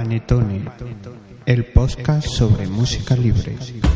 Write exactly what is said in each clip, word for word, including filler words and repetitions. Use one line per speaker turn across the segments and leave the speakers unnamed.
Panetone, el podcast sobre música libre.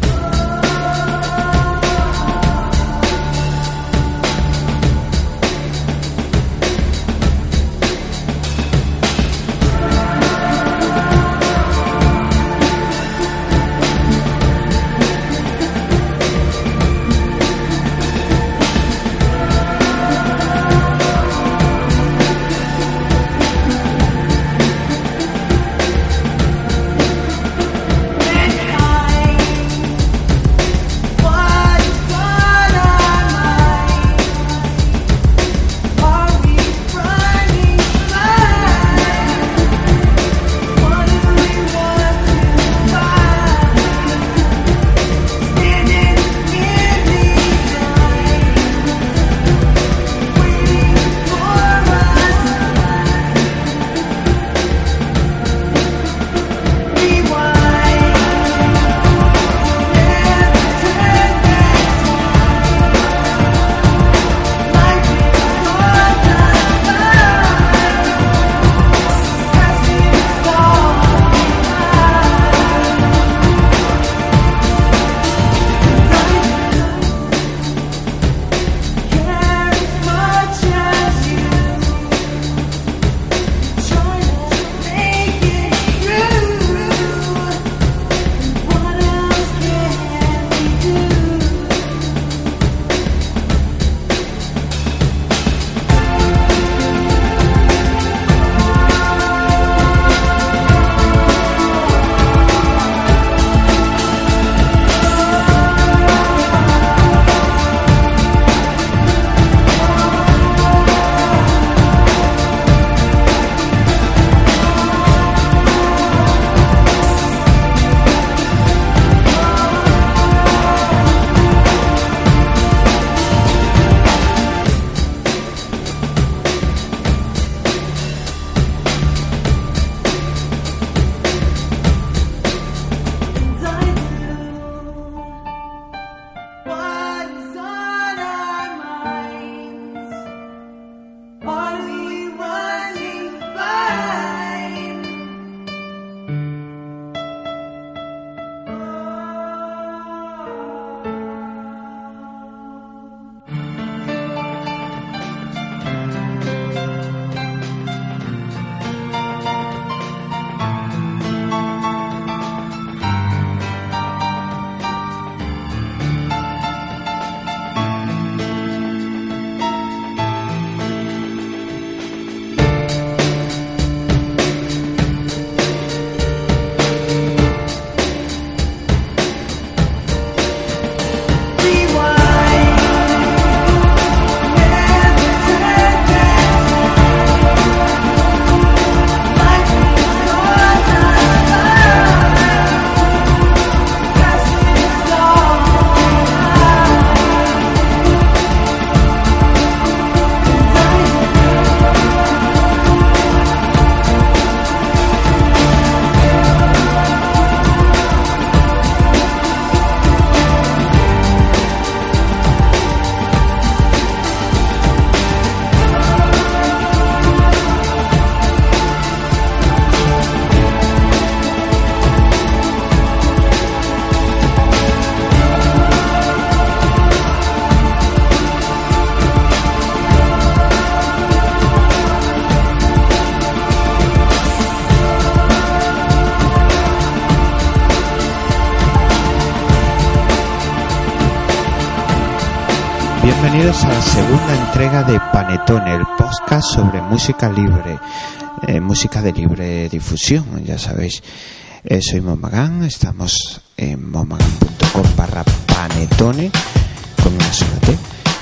Bienvenidos a la segunda entrega de Panetone, el podcast sobre música libre, eh, música de libre difusión, ya sabéis. Eh, soy Momagán, estamos en momagán punto com barra Panetone, con una sola T.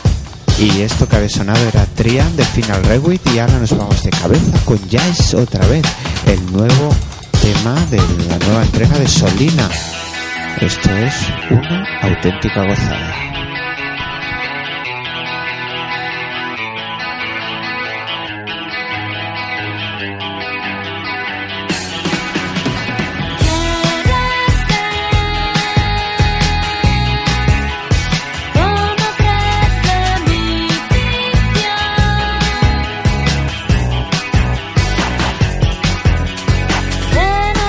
Y esto que había sonado era Trian de Final Rewind, y ahora nos vamos de cabeza con Jazz otra vez, el nuevo tema de la nueva entrega de Solina. Esto es una auténtica gozada.
Then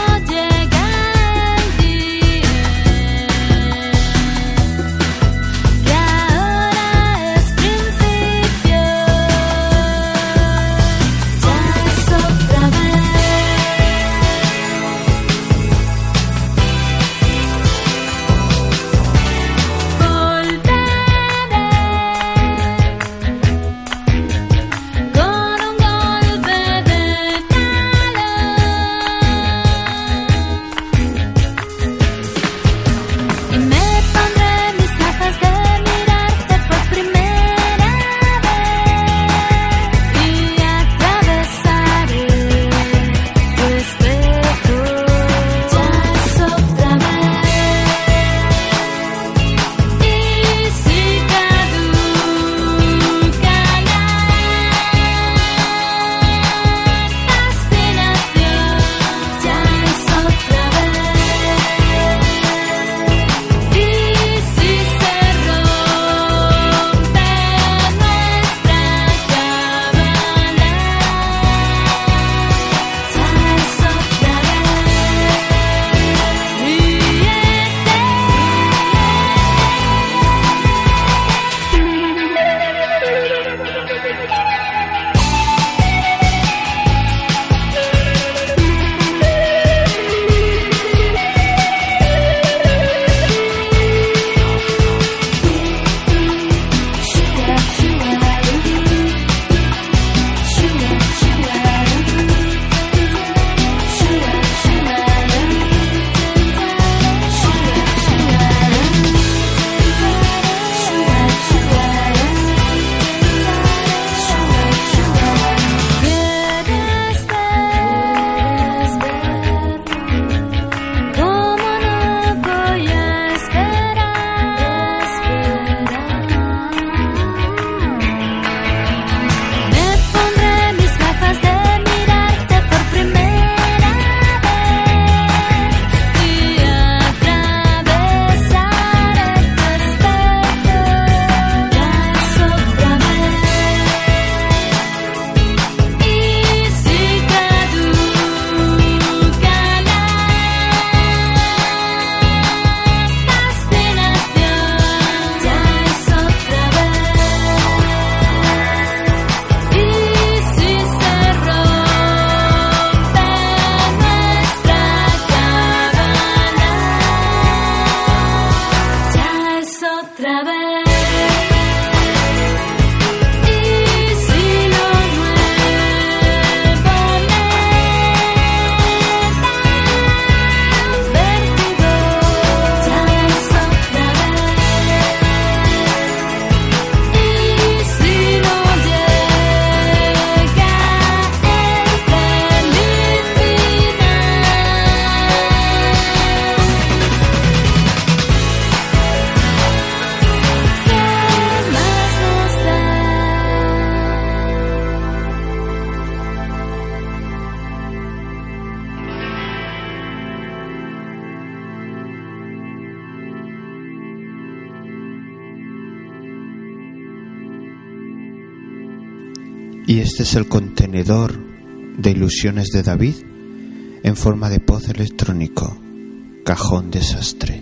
Y este es el contenedor de ilusiones de David en forma de pozo electrónico, Cajón Desastre.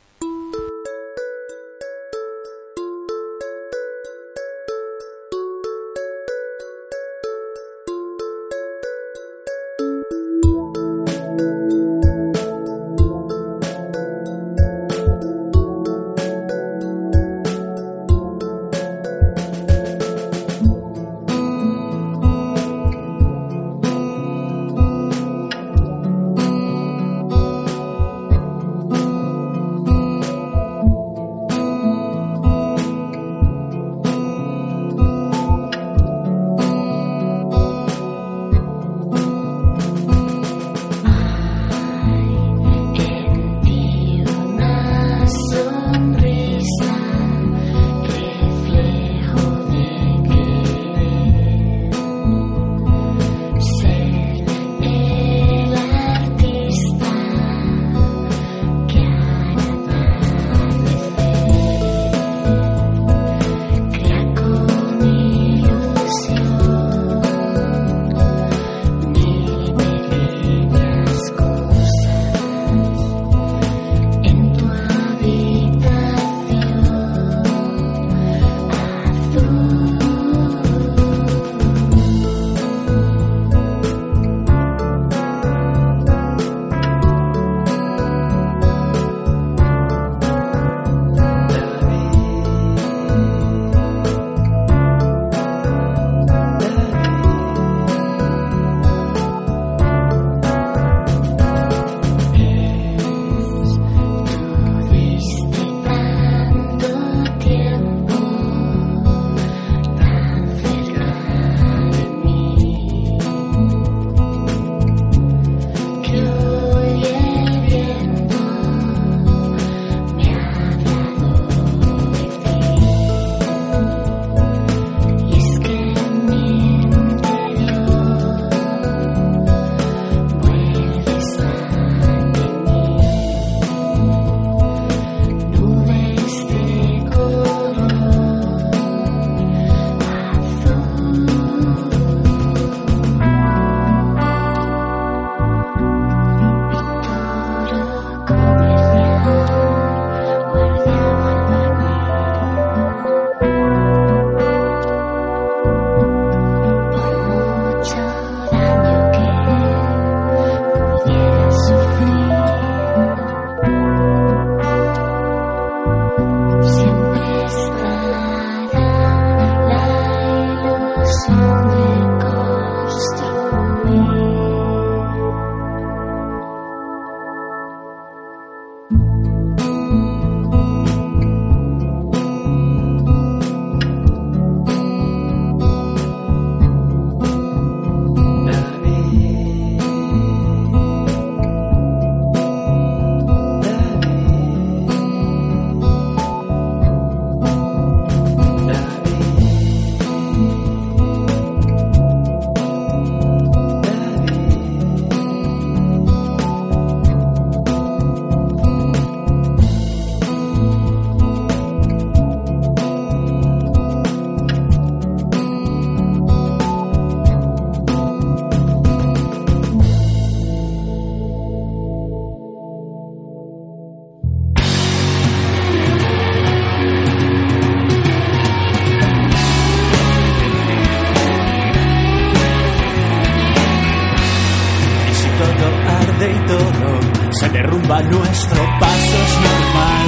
derrumba nuestro paso, es normal,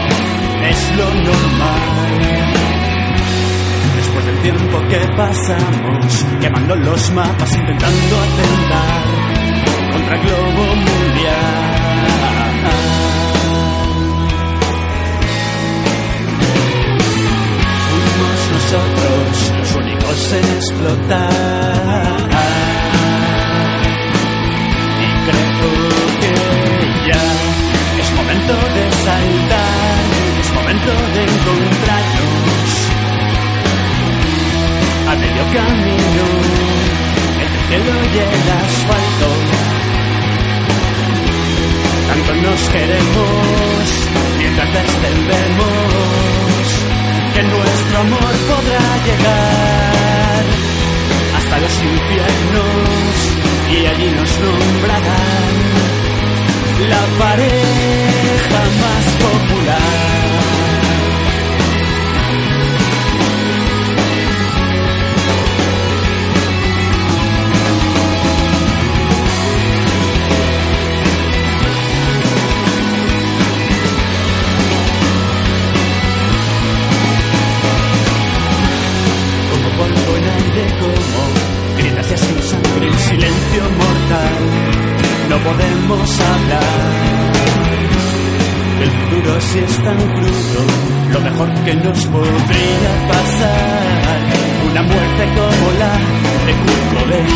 es lo normal. Después del tiempo que pasamos, quemando los mapas, intentando atentar contra el globo mundial. Fuimos nosotros los únicos en explotar. Y creo que ya es momento de saltar, es momento de encontrarnos a medio camino entre el cielo y el asfalto. Tanto nos queremos mientras descendemos, que nuestro amor podrá llegar los infiernos y allí nos nombrarán la pareja más popular. Como grietas y sin sangre, el silencio mortal. No podemos hablar del futuro si es tan crudo. Lo mejor que nos podría pasar, una muerte como la de Kurt Cobain.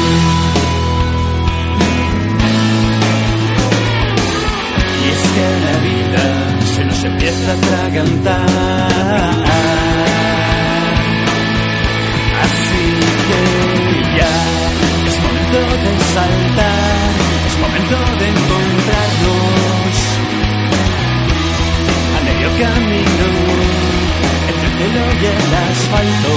Y es que la vida se nos empieza a atragantar. Así que ya es momento de saltar, es momento de encontrarnos a medio camino entre el cielo y el asfalto.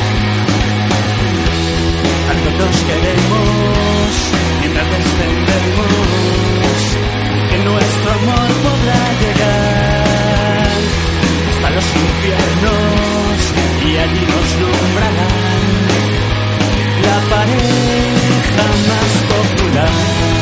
Algo nos queremos mientras descendemos, que nuestro amor podrá llegar hasta los infiernos y allí nos nombrarán la pareja más popular.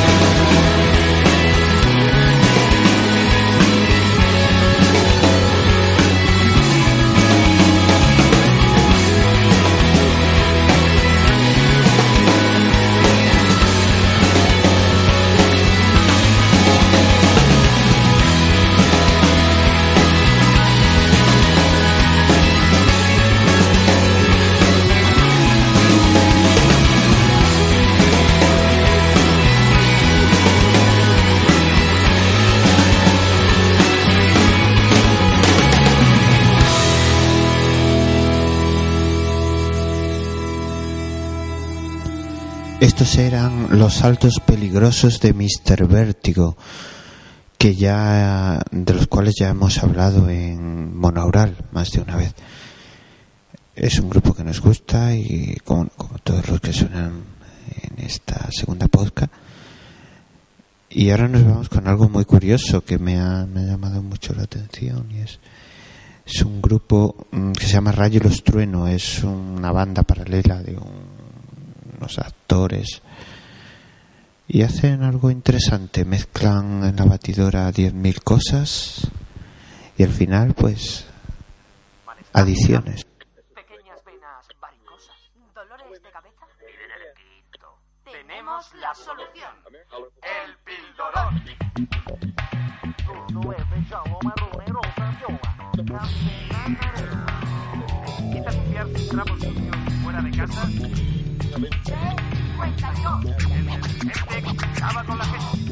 Estos eran los saltos peligrosos de míster Vértigo, que ya de los cuales ya hemos hablado en Monaural más de una vez. Es un grupo que nos gusta y como, como todos los que suenan en esta segunda podcast. Y ahora nos vamos con algo muy curioso que me ha, me ha llamado mucho la atención, y es es un grupo que se llama Rayo y los Trueno. Es una banda paralela de un los actores, y hacen algo interesante, mezclan en la batidora diez mil cosas y al final pues adiciones.
Pequeñas venas varicosas, dolores de cabeza. Piden el quinto. Tenemos la solución. El pildorón. ¿Quieres limpiar tus trapos sucios fuera de casa? Cuenta Dios. El detergente acaba con la gente.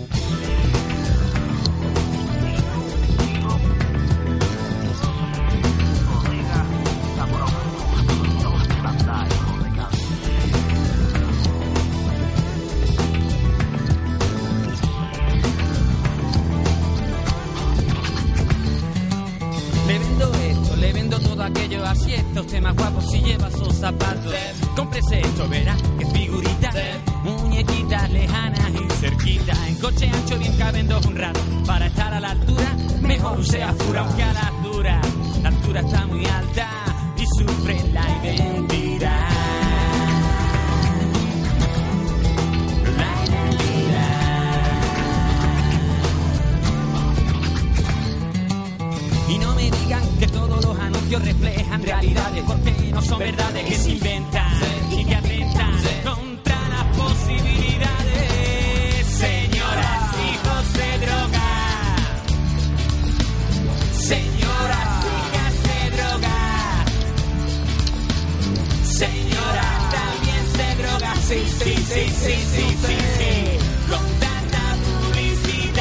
Le vendo esto, le vendo todo aquello, así está usted más guapo si lleva sus zapatos. Cómprese esto, verá que figurita, muñequitas lejanas y cerquita. En coche ancho bien caben dos un rato, para estar a la altura mejor use Azura, aunque a la altura, la altura está muy alta y sufre la identidad. Y no me digan que todos los anuncios reflejan realidades, porque no son verdades que se inventan y que atentan contra las posibilidades. Señoras, hijos de droga. Señoras, hijas de droga. Señora, también se droga. Sí, sí, sí, sí, sí, sí, sí. Con tanta publicidad.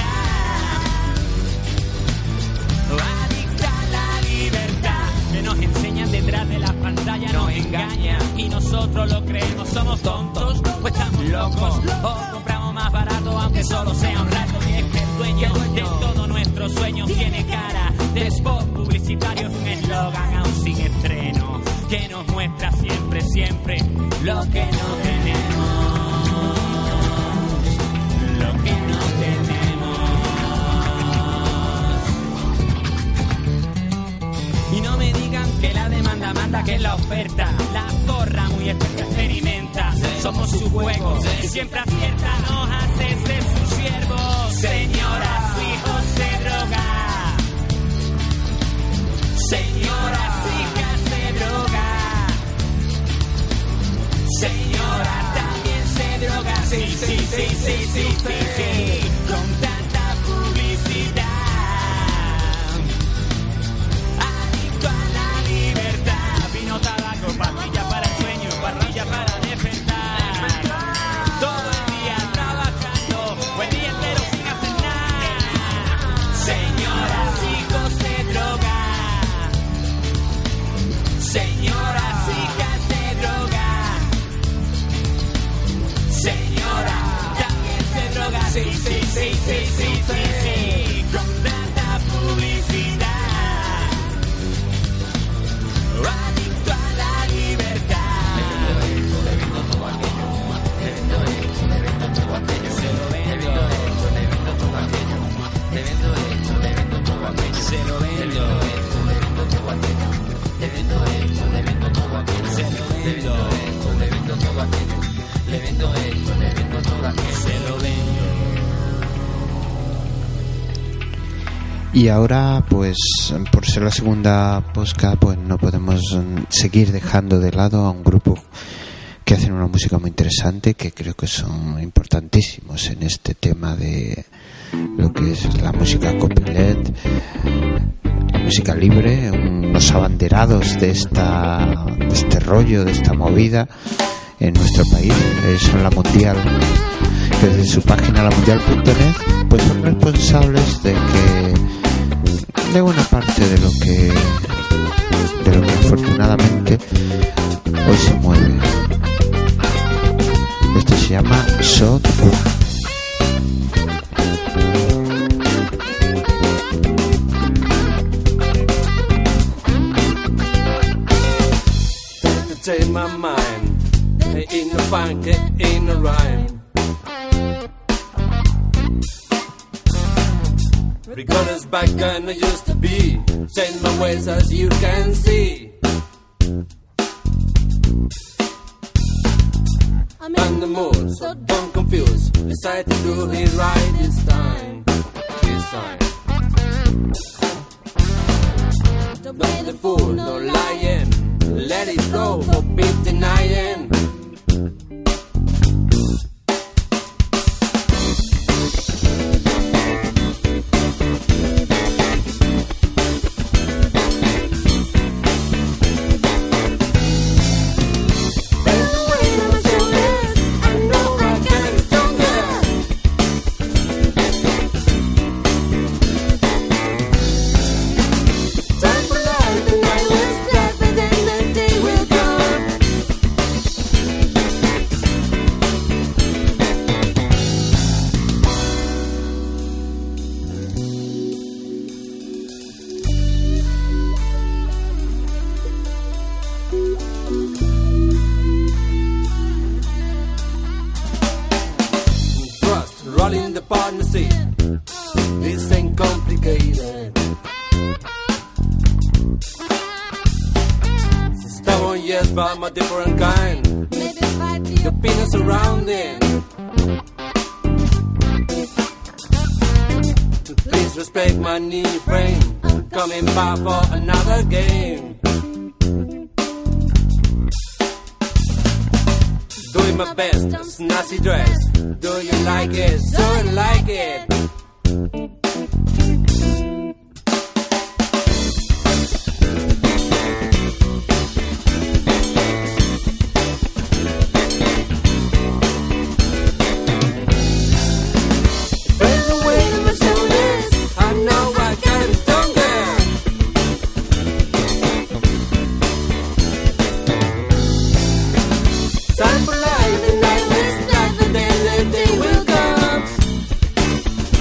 Que nos enseñan detrás de la pantalla, nos engaña y nosotros lo creemos. Somos tontos o estamos locos, o compramos más barato aunque solo sea un rato. Y es que el dueño de todos nuestros sueños tiene cara de spot publicitario, es un eslogan aún sin estreno que nos muestra siempre, siempre lo que no tenemos. que es la oferta. La zorra muy experta experimenta. Somos su juego y siempre acierta. Nos hace ser sus siervos. Señora, su hijo se droga. Señora, su hija se droga. Señora, también se droga. Sí, sí, sí, sí, sí, sí, sí, sí. Con tanta publicidad. Adicto a la libertad. Vino, tabaco, pastilla para el sueño, pastilla para despertar. Todo el día trabajando, o el día entero sin hacer nada. Señora, su hijo se droga. Señora, su hija se droga. Señora, también se droga. Sí, sí, sí, sí, sí, sí, sí. Con tanta publicidad. Adicto a la libertad. Le vendo todo aquello. Le vendo esto, le vendo todo aquello. Se lo vendo. Le vendo todo aquello. Le vendo esto, le vendo todo aquello. Se lo vendo. Le vendo todo aquello. Le vendo esto, le vendo todo aquello. Se lo vendo. Le vendo todo aquello. Le vendo esto, le vendo todo aquello. Se lo vendo.
Y ahora, pues, por ser la segunda podcast, pues no podemos seguir dejando de lado a un grupo que hacen una música muy interesante, que creo que son importantísimos en este tema de lo que es la música copyleft, la música libre, unos abanderados de esta, de este rollo, de esta movida en nuestro país. Eh, son La Mundial, que desde su página la mundial punto net pues son responsables de que de buena parte de lo que de lo que afortunadamente hoy se mueve. Esto se llama Shot One.
Take my mind, ain't no funk, ain't no rhyme. Regardless back than I used to be, change my ways as you can see. I'm in the mood, so don't confuse. Decide to do it right this time. This time. Don't play the fool, no lying. Let it flow for beat denying. This ain't complicated. Stubborn, yes, but I'm a different kind. The penis surrounding. Please respect my new frame. I'm coming back for another game. Doing my best, snazzy dress. Do you like it? So I like it. Time for life, the night will start, and then the day will come.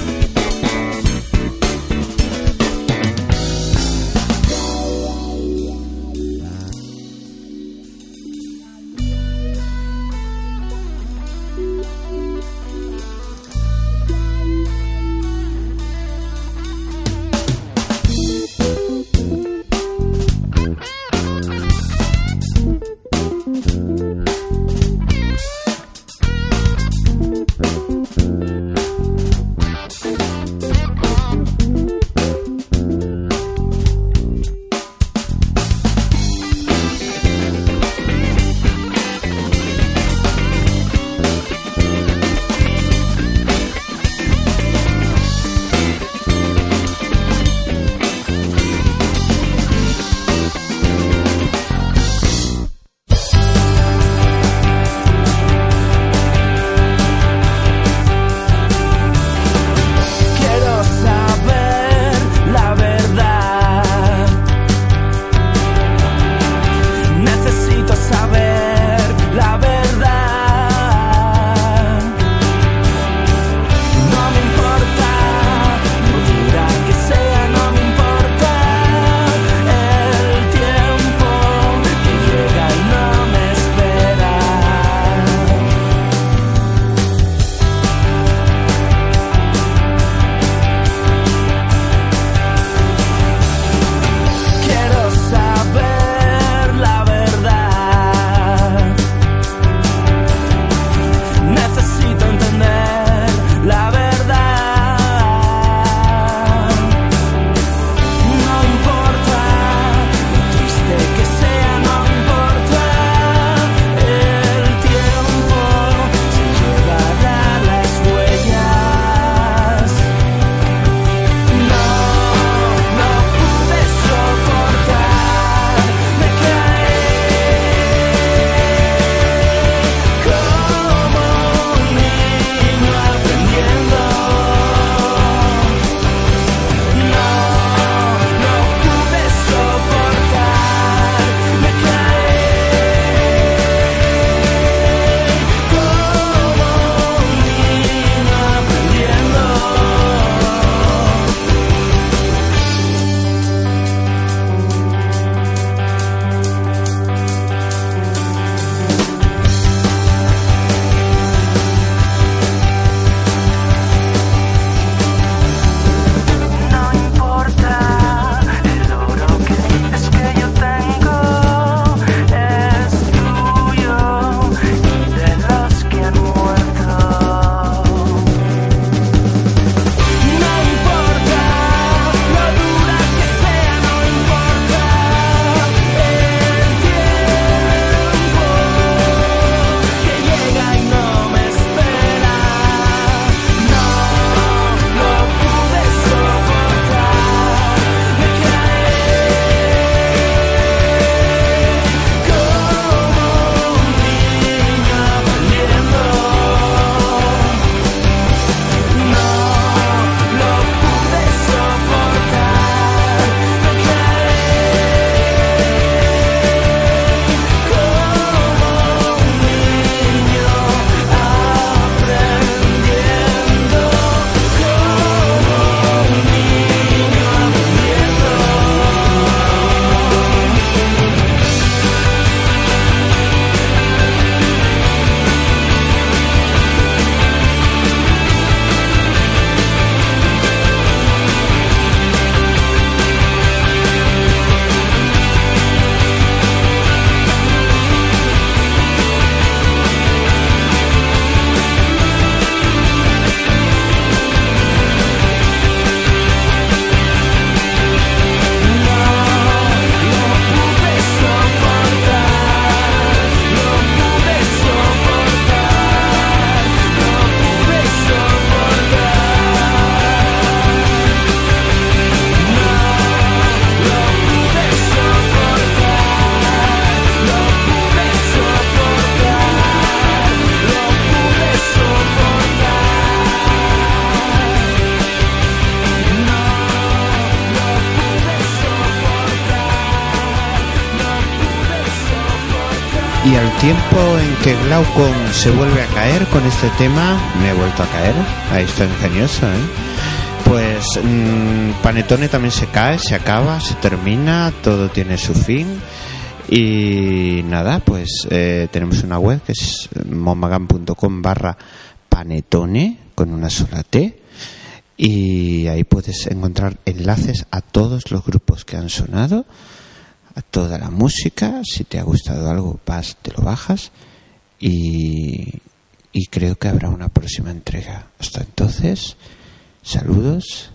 Y al tiempo en que Glaucon se vuelve a caer con este tema, me he vuelto a caer. Ahí está ingenioso, ¿eh? Pues mmm, Panetone también se cae, se acaba, se termina, todo tiene su fin. Y nada, pues eh, tenemos una web que es momagan.com barra Panetone con una sola T. Y ahí puedes encontrar enlaces a todos los grupos que han sonado, a toda la música. Si te ha gustado algo, vas, te lo bajas y, y creo que habrá una próxima entrega. Hasta entonces, saludos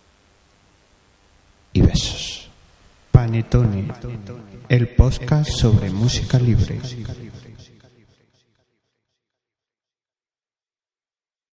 y besos. Panetone, el podcast sobre música libre.